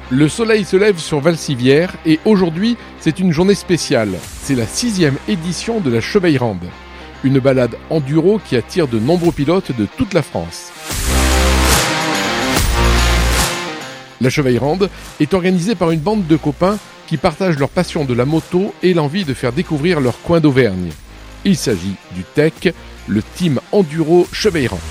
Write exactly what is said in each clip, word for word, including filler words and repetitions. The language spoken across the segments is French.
Le soleil se lève sur Valcivière et aujourd'hui, c'est une journée spéciale. C'est la sixième édition de la Cheveyrande. Une balade enduro qui attire de nombreux pilotes de toute la France. La Cheveyrande est organisée par une bande de copains qui partagent leur passion de la moto et l'envie de faire découvrir leur coin d'Auvergne. Il s'agit du T E C, le Team Enduro Cheveyrand.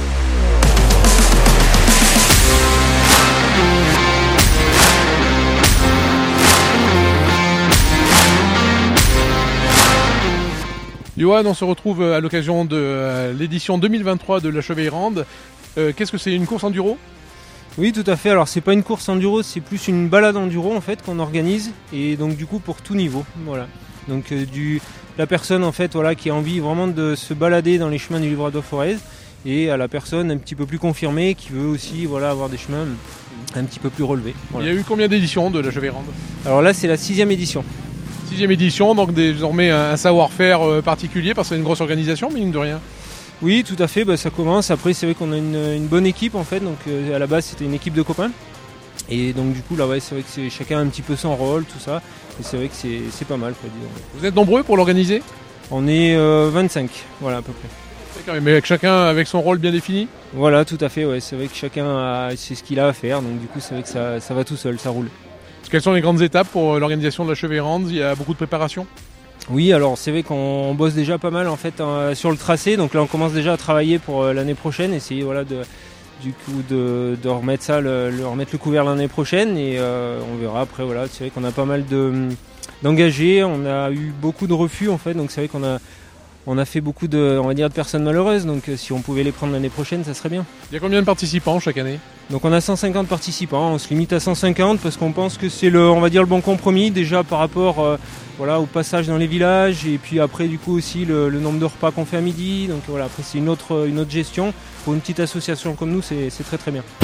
Johan, on se retrouve à l'occasion de l'édition deux mille vingt-trois de la Cheveyrande. Euh, qu'est-ce que c'est, une course enduro ? Oui, tout à fait. Alors, c'est pas une course enduro, c'est plus une balade enduro en fait qu'on organise, et donc du coup pour tout niveau. Voilà. Donc euh, du la personne en fait voilà qui a envie vraiment de se balader dans les chemins du Livre d'eau Forez, et à la personne un petit peu plus confirmée qui veut aussi voilà avoir des chemins un petit peu plus relevés. Voilà. Il y a eu combien d'éditions de la Cheveyrande ? Alors là, c'est la sixième édition. Sixième édition, donc désormais un savoir-faire particulier parce que c'est une grosse organisation, mine de rien. Oui, tout à fait, bah, ça commence. Après, c'est vrai qu'on a une, une bonne équipe en fait. Donc euh, à la base, c'était une équipe de copains. Et donc du coup, là, ouais, c'est vrai que c'est chacun a un petit peu son rôle, tout ça. Et c'est vrai que c'est, c'est pas mal, quoi, disons. Vous êtes nombreux pour l'organiser ? On est euh, vingt-cinq, voilà, à peu près. D'accord, mais avec chacun avec son rôle bien défini ? Voilà, tout à fait, ouais. C'est vrai que chacun a, c'est ce qu'il a à faire. Donc du coup, c'est vrai que ça, ça va tout seul, ça roule. Quelles sont les grandes étapes pour l'organisation de la Cheveyrande ? Il y a beaucoup de préparation ? Oui, alors c'est vrai qu'on bosse déjà pas mal en fait euh, sur le tracé. Donc là, on commence déjà à travailler pour euh, l'année prochaine, essayer voilà de du coup de, de remettre ça, le, le remettre le couvert l'année prochaine, et euh, on verra après. Voilà, c'est vrai qu'on a pas mal de d'engagés, on a eu beaucoup de refus en fait. Donc c'est vrai qu'on a on a fait beaucoup de, on va dire, de personnes malheureuses. Donc euh, si on pouvait les prendre l'année prochaine, ça serait bien. Il y a combien de participants chaque année ? Donc on a cent cinquante participants, on se limite à cent cinquante parce qu'on pense que c'est le, on va dire, le bon compromis déjà par rapport euh, voilà, au passage dans les villages, et puis après du coup aussi le, le nombre de repas qu'on fait à midi. Donc voilà, après c'est une autre, une autre gestion. Pour une petite association comme nous, c'est, c'est très très bien.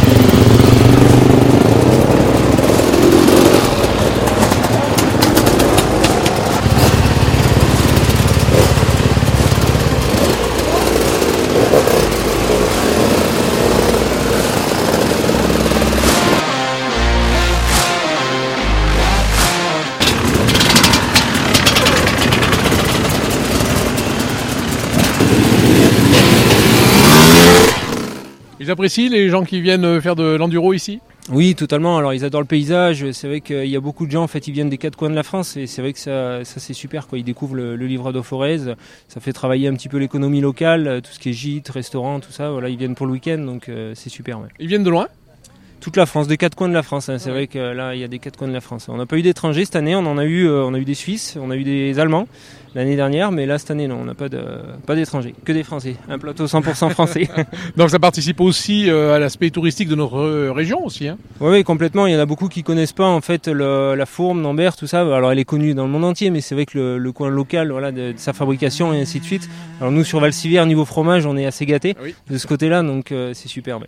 Ils apprécient les gens qui viennent faire de l'enduro ici ? Oui, totalement. Alors ils adorent le paysage. C'est vrai qu'il y a beaucoup de gens en fait, ils viennent des quatre coins de la France, et c'est vrai que ça, ça c'est super, quoi. Ils découvrent le, le Livre d'eau Forez. Ça fait travailler un petit peu l'économie locale, tout ce qui est gîte, restaurant, tout ça. Voilà, ils viennent pour le week-end, donc euh, c'est super. Ouais. Ils viennent de loin ? Toute la France, des quatre coins de la France. Hein. C'est ouais. vrai que là, il y a des quatre coins de la France. On n'a pas eu d'étrangers cette année. On en a eu, euh, on a eu des Suisses, on a eu des Allemands l'année dernière, mais là cette année, non, on n'a pas de, pas d'étrangers, que des Français. Un plateau cent pour cent français. Donc ça participe aussi euh, à l'aspect touristique de notre euh, région aussi. Hein. Oui, oui, complètement. Il y en a beaucoup qui connaissent pas en fait le, la fourme d'Ambert, tout ça. Alors elle est connue dans le monde entier, mais c'est vrai que le, le coin local, voilà, de, de sa fabrication et ainsi de suite. Alors nous sur Valcivière, niveau fromage, on est assez gâtés oui. de ce côté-là, donc euh, c'est super. Ouais.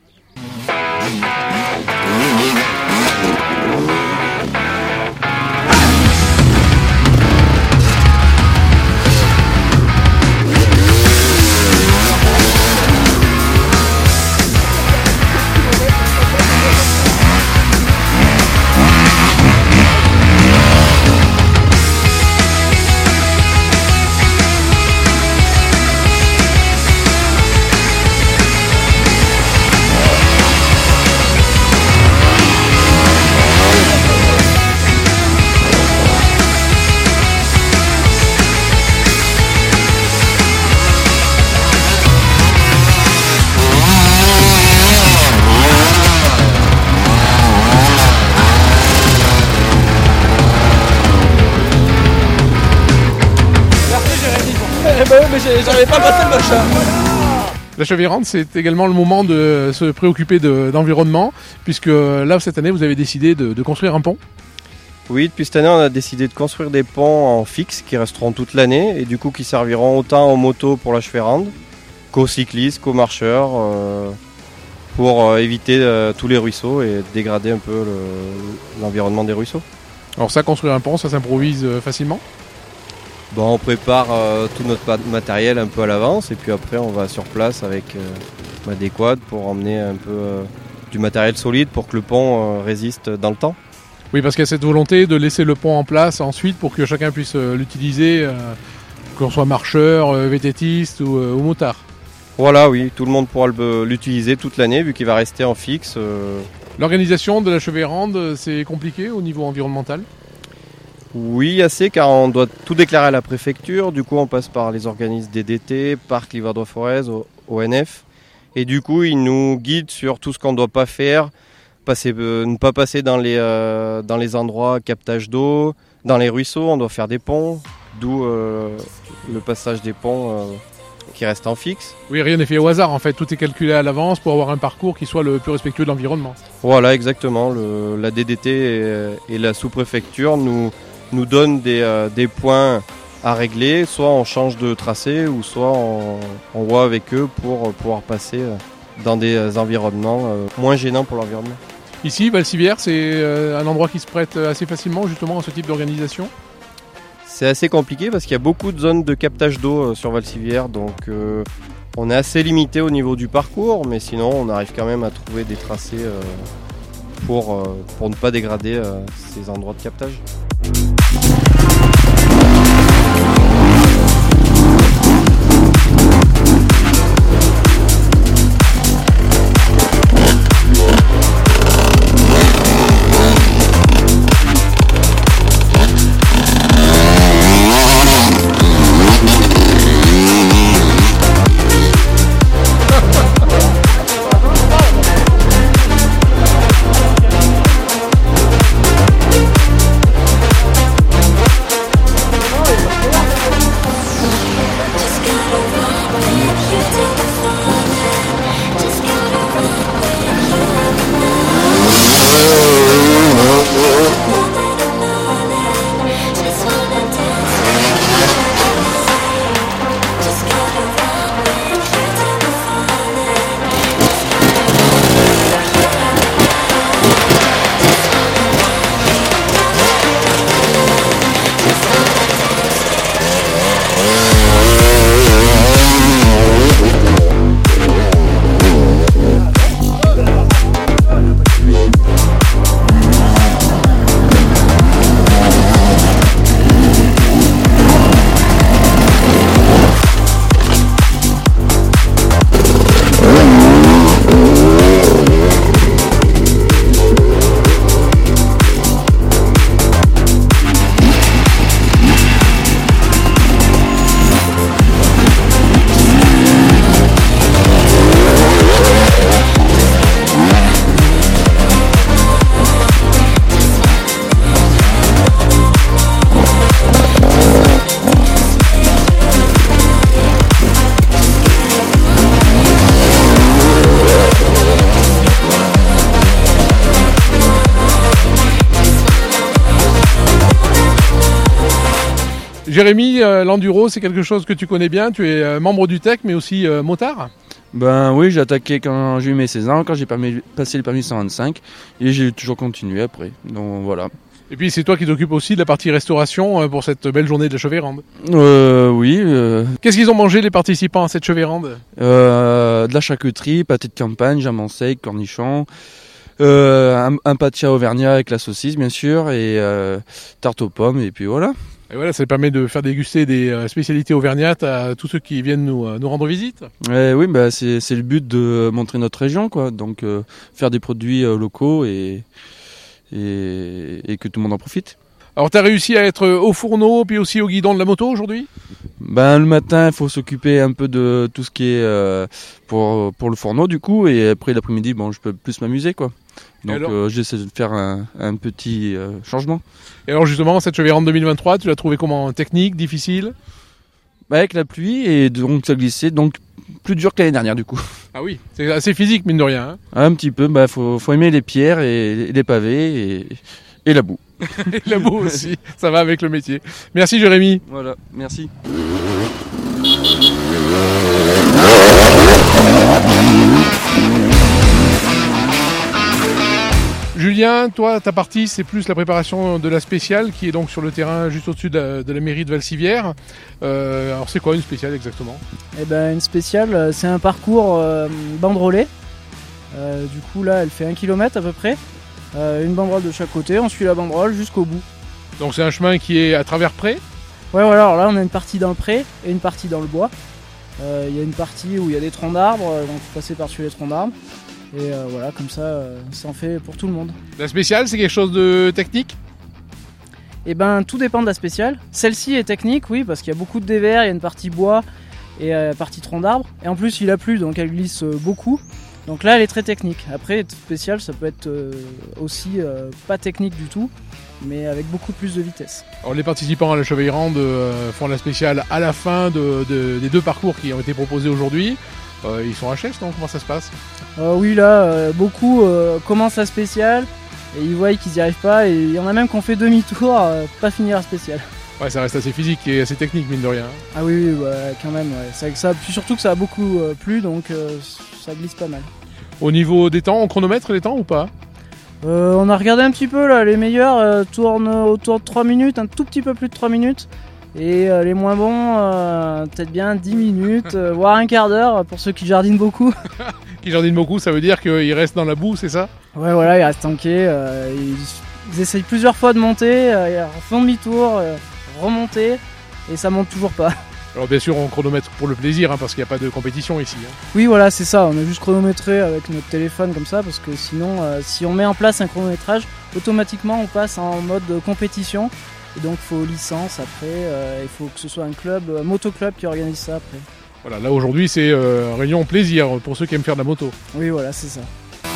Mais j'arrivais pas à passer le machin. La Cheveyrande, c'est également le moment de se préoccuper de, d'environnement, puisque là, cette année, vous avez décidé de, de construire un pont. Oui, depuis cette année, on a décidé de construire des ponts en fixe qui resteront toute l'année, et du coup qui serviront autant aux motos pour la Cheveyrande qu'aux cyclistes, qu'aux marcheurs, euh, pour euh, éviter euh, tous les ruisseaux et dégrader un peu le, l'environnement des ruisseaux. Alors ça, construire un pont, ça s'improvise facilement ? Bon, on prépare euh, tout notre matériel un peu à l'avance, et puis après on va sur place avec euh, bah, des quads pour emmener un peu euh, du matériel solide pour que le pont euh, résiste dans le temps. Oui, parce qu'il y a cette volonté de laisser le pont en place ensuite pour que chacun puisse euh, l'utiliser, euh, qu'on soit marcheur, euh, vététiste ou, euh, ou motard. Voilà, oui, tout le monde pourra le- l'utiliser toute l'année vu qu'il va rester en fixe. euh. L'organisation de la Cheveyrande, c'est compliqué au niveau environnemental? Oui, assez, car on doit tout déclarer à la préfecture. Du coup, on passe par les organismes D D T, Parc Livradois-Forez, O N F. Et du coup, ils nous guident sur tout ce qu'on ne doit pas faire. Passer, euh, ne pas passer dans les, euh, dans les endroits captage d'eau, dans les ruisseaux, on doit faire des ponts. D'où euh, le passage des ponts euh, qui reste en fixe. Oui, rien n'est fait au hasard en fait, tout est calculé à l'avance pour avoir un parcours qui soit le plus respectueux de l'environnement. Voilà, exactement. Le, la D D T et, et la sous-préfecture nous, nous donnent des, euh, des points à régler. Soit on change de tracé, ou soit on, on voit avec eux pour pouvoir passer dans des environnements euh, moins gênants pour l'environnement. Ici, Valcivière, c'est euh, un endroit qui se prête assez facilement justement à ce type d'organisation. C'est assez compliqué parce qu'il y a beaucoup de zones de captage d'eau sur Valcivière, donc euh, on est assez limité au niveau du parcours, mais sinon on arrive quand même à trouver des tracés euh, pour, euh, pour ne pas dégrader euh, ces endroits de captage. Jérémy, euh, l'enduro, c'est quelque chose que tu connais bien. Tu es euh, membre du T E C, mais aussi euh, motard. Ben oui, j'ai attaqué quand j'ai eu mes seize ans, quand j'ai permis, passé le permis cent vingt-cinq, et j'ai toujours continué après. Donc voilà. Et puis c'est toi qui t'occupes aussi de la partie restauration euh, pour cette belle journée de la Cheveyrande. Euh, oui. Euh, Qu'est-ce qu'ils ont mangé les participants à cette Cheveyrande? euh, de la charcuterie, pâté de campagne, jamon sec, cornichons, euh, un, un patia auvergnat avec la saucisse bien sûr, et euh, tarte aux pommes, et puis voilà. Et voilà, ça permet de faire déguster des euh, spécialités auvergnates à tous ceux qui viennent nous, euh, nous rendre visite. Et oui, bah, c'est, c'est le but de montrer notre région, quoi. Donc euh, faire des produits euh, locaux et, et, et que tout le monde en profite. Alors tu as réussi à être au fourneau puis aussi au guidon de la moto aujourd'hui? Ben, le matin, il faut s'occuper un peu de tout ce qui est euh, pour, pour le fourneau du coup, et après l'après-midi, bon, je peux plus m'amuser, quoi. Donc euh, j'essaie de faire un, un petit euh, changement. Et alors justement, cette Cheveyrande deux mille vingt-trois, tu l'as trouvée comment? Technique, difficile? Bah, avec la pluie, et donc ça glissait, donc plus dur que l'année dernière du coup. Ah oui, c'est assez physique mine de rien. Hein. Un petit peu, bah faut, faut aimer les pierres et les pavés et, et la boue. Et la boue aussi, ça va avec le métier. Merci Jérémy. Voilà, merci. Julien, toi, ta partie, c'est plus la préparation de la spéciale qui est donc sur le terrain juste au-dessus de la, de la mairie de Valcivière. Euh, alors, c'est quoi une spéciale exactement? Eh ben, une spéciale, c'est un parcours euh, banderolé. Euh, du coup, là, elle fait un kilomètre à peu près. Euh, une banderole de chaque côté, on suit la banderole jusqu'au bout. Donc c'est un chemin qui est à travers pré ? Ouais, voilà, alors là on a une partie dans le pré et une partie dans le bois. Il euh, y a une partie où il y a des troncs d'arbres, donc il faut passer par-dessus les troncs d'arbres. Et euh, voilà, comme ça, euh, ça en fait pour tout le monde. La spéciale, c'est quelque chose de technique ? Eh ben, tout dépend de la spéciale. Celle-ci est technique, oui, parce qu'il y a beaucoup de dévers, il y a une partie bois et euh, partie tronc d'arbre. Et en plus, il a plu, donc elle glisse euh, beaucoup. Donc là, elle est très technique. Après, spéciale, ça peut être euh, aussi euh, pas technique du tout, mais avec beaucoup plus de vitesse. Alors, les participants à la Cheveillerande euh, font la spéciale à la fin de, de, des deux parcours qui ont été proposés aujourd'hui. Euh, ils sont H S, non ? Comment ça se passe ? euh, Oui, là, euh, beaucoup euh, commencent la spéciale et ils voient qu'ils n'y arrivent pas. Et il y en a même qui ont fait demi-tour, euh, pas finir la spéciale. Ouais, ça reste assez physique et assez technique, mine de rien. Ah oui, oui ouais, quand même. Ouais. Ça, ça, surtout que ça a beaucoup euh, plu, donc euh, ça glisse pas mal. Au niveau des temps, on chronomètre les temps ou pas ? euh, On a regardé un petit peu, là, les meilleurs euh, tournent autour de trois minutes, un tout petit peu plus de trois minutes. Et euh, les moins bons, euh, peut-être bien dix minutes, euh, voire un quart d'heure pour ceux qui jardinent beaucoup. Qui jardinent beaucoup, ça veut dire qu'ils restent dans la boue, c'est ça ? Ouais, voilà, ils restent tankés. Euh, ils, ils essayent plusieurs fois de monter, euh, ils font demi-tour, euh, remonter, et ça monte toujours pas. Alors bien sûr, on chronomètre pour le plaisir, hein, parce qu'il n'y a pas de compétition ici. Hein. Oui, voilà, c'est ça. On a juste chronométré avec notre téléphone comme ça, parce que sinon, euh, si on met en place un chronométrage, automatiquement on passe en mode compétition. Et donc il faut licence après, euh, il faut que ce soit un club, un motoclub qui organise ça après. Voilà, là aujourd'hui c'est euh, réunion plaisir pour ceux qui aiment faire de la moto. Oui, voilà, c'est ça.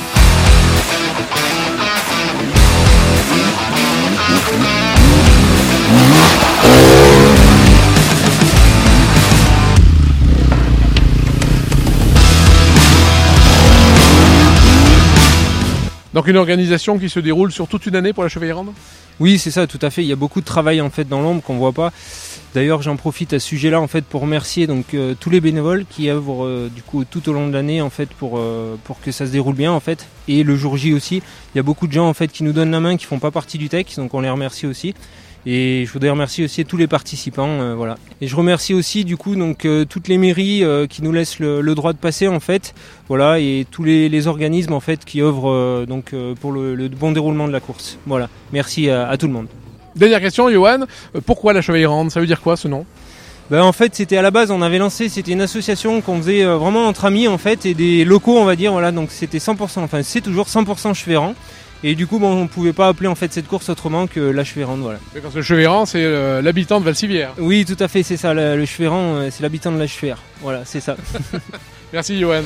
Donc une organisation qui se déroule sur toute une année pour la Cheveillerande ? Oui, c'est ça, tout à fait. Il y a beaucoup de travail en fait dans l'ombre qu'on voit pas. D'ailleurs, j'en profite à ce sujet-là en fait pour remercier donc euh, tous les bénévoles qui œuvrent euh, du coup tout au long de l'année en fait pour euh, pour que ça se déroule bien en fait. Et le jour J aussi, il y a beaucoup de gens en fait qui nous donnent la main, qui font pas partie du T E C, donc on les remercie aussi. Et je voudrais remercier aussi tous les participants, euh, voilà. Et je remercie aussi du coup donc euh, toutes les mairies euh, qui nous laissent le, le droit de passer en fait, voilà, et tous les, les organismes en fait qui œuvrent euh, donc euh, pour le, le bon déroulement de la course. Voilà, merci à, à tout le monde. Dernière question, Johan, pourquoi la Cheveillerande ? Ça veut dire quoi ce nom ? Ben en fait c'était à la base on avait lancé, c'était une association qu'on faisait euh, vraiment entre amis en fait et des locaux on va dire, voilà, donc c'était cent pour cent, enfin c'est toujours cent pour cent Cheveyrand. Et du coup, bon, on ne pouvait pas appeler en fait cette course autrement que la Cheveyrande, voilà. Parce que le Cheveyrand, c'est euh, l'habitant de Valcivière. Oui, tout à fait, c'est ça. Le, le Cheveyrand, euh, c'est l'habitant de la Cheveyrande. Voilà, c'est ça. Merci, Johan.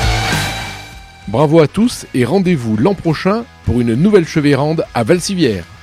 Bravo à tous et rendez-vous l'an prochain pour une nouvelle Cheveyrande à Valcivière.